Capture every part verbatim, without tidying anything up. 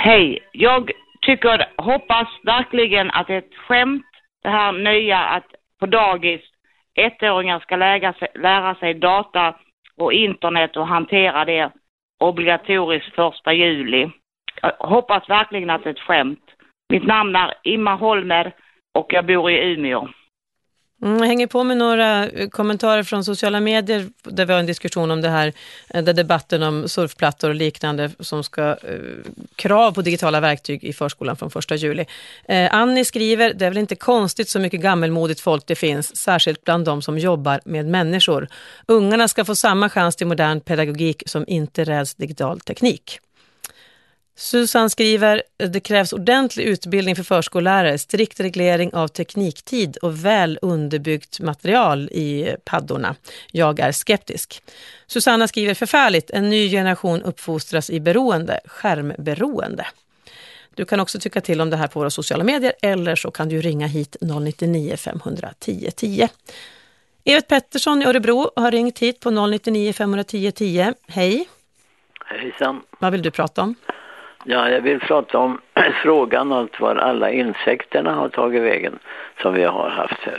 Hej, jag tycker, hoppas verkligen att det är ett skämt det här nya att på dagis ettåringar ska lära sig, lära sig data och internet och hantera det obligatoriskt första juli. Jag hoppas verkligen att det är ett skämt. Mitt namn är Imma Holmer och jag bor i Umeå. Mm, jag hänger på med några kommentarer från sociala medier där vi har en diskussion om det här, där debatten om surfplattor och liknande som ska eh, krav på digitala verktyg i förskolan från första juli. Eh, Annie skriver, det är väl inte konstigt så mycket gammelmodigt folk det finns, särskilt bland de som jobbar med människor. Ungarna ska få samma chans till modern pedagogik som inte räds digital teknik. Susan skriver, det krävs ordentlig utbildning för förskollärare, strikt reglering av tekniktid och väl underbyggt material i paddorna. Jag är skeptisk. Susanna skriver, förfärligt, en ny generation uppfostras i beroende, skärmberoende. Du kan också tycka till om det här på våra sociala medier eller så kan du ringa hit noll nio nio fem ett noll ett noll. Evert Pettersson i Örebro har ringt hit på noll nio nio fem ett noll ett noll. Hej. Hejsan. Vad vill du prata om? Ja, jag vill prata om frågan om var alla insekterna har tagit vägen som vi har haft här.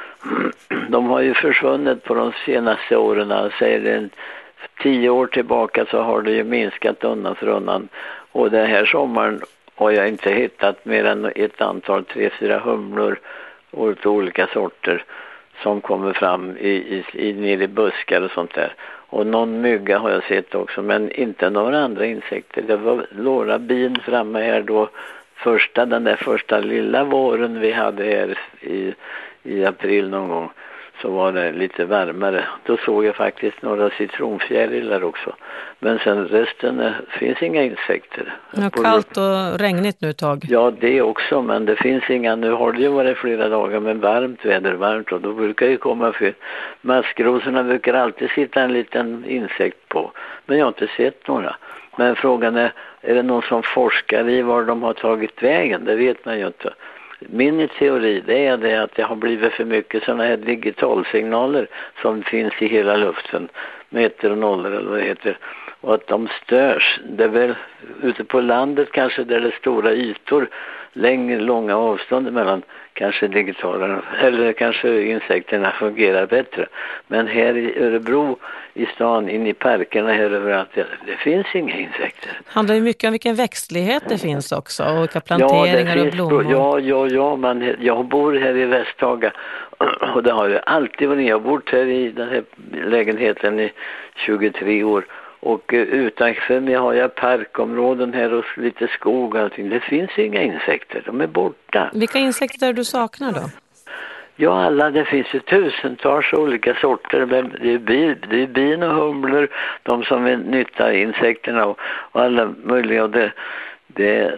De har ju försvunnit på de senaste åren. Jag säger det, tio år tillbaka så har det ju minskat undan för undan. Och den här sommaren har jag inte hittat mer än ett antal, tre, fyra humlor och olika sorter som kommer fram i, i, i, nere i buskar och sånt där. Och någon mygga har jag sett också, men inte några andra insekter. Det var några bin framme här då, första, den där första lilla våren vi hade här i, i april någon gång. Så var det lite varmare. Då såg jag faktiskt några citronfjärilar också. Men sen resten är, finns inga insekter. Ja, kallt och regnigt nu ett tag. Ja, det också, men det finns inga. Nu har det ju varit flera dagar med varmt väder, varmt, och då brukar ju komma för maskrosorna brukar alltid sitta en liten insekt på. Men jag har inte sett några. Men frågan är, är det någon som forskar i var de har tagit vägen? Det vet man ju inte. Min teori det är det att det har blivit för mycket sådana här digitalsignaler som finns i hela luften, meter och nollor eller vad det heter, och att de störs. Det är väl ute på landet kanske där det är stora ytor, längre, långa avstånd mellan kanske digitala eller kanske insekterna fungerar bättre. Men här i Örebro, i stan, in i parkerna här överallt, det, det finns inga insekter. Handlar ju mycket om vilken växtlighet det finns också och vilka planteringar ja, och blommor. Ja, ja, ja, men jag bor här i Västhaga och det har ju alltid varit. Jag har bott här i den här lägenheten i tjugotre år. Och utanför mig har jag parkområden här och lite skog och allting. Det finns inga insekter, de är borta. Vilka insekter du saknar då? Ja, alla, det finns ju tusentals olika sorter. Det är, bin, det är bin och humlor, de som är nyttar insekterna och, och alla möjliga. Och det, det,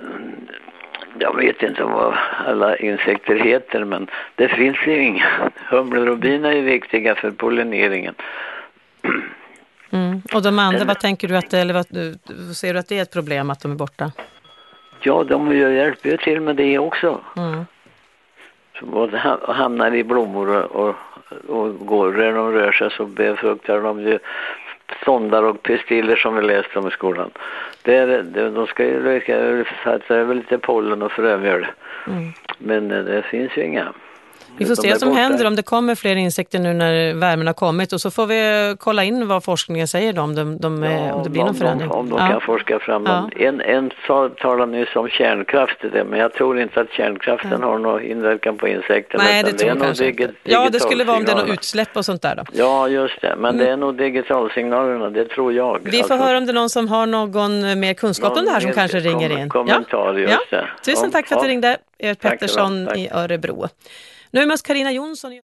jag vet inte vad alla insekter heter, men det finns ju inga. Humlor och bin är ju viktiga för pollineringen. Mm. Och de andra, vad tänker du att det, eller vad, ser du att det är ett problem att de är borta? Ja, de hjälper ju till med det också. Mm. Så hamnar i blommor och, och, och går där de rör sig så befruktar de ju sondar och pistiller som vi läste om i skolan. Det är, det, de ska ju röka, så är väl lite pollen och frömjöl. Mm. Men det finns ju inga. Vi får se vad som händer om det kommer fler insekter nu när värmen har kommit, och så får vi kolla in vad forskningen säger då, om, de, de, ja, om det blir någon de, förändring. Om de ja. kan forska fram. Ja. En, en talar nyss om kärnkraft i det, men jag tror inte att kärnkraften ja. har någon inverkan på insekterna. Nej, det tror jag kanske dig- Ja, det skulle vara om det är något utsläpp och sånt där då. Ja, just det. Men mm. det är nog digitalsignalerna, det tror jag. Vi får alltså höra om det är någon som har någon mer kunskap någon om det här som kanske kom- ringer in. Kommentar, ja. just ja. det. Tusen om, tack för att du ja. ringde. Evert Pettersson tack. i Örebro. Nu är med oss Carina Jonsson.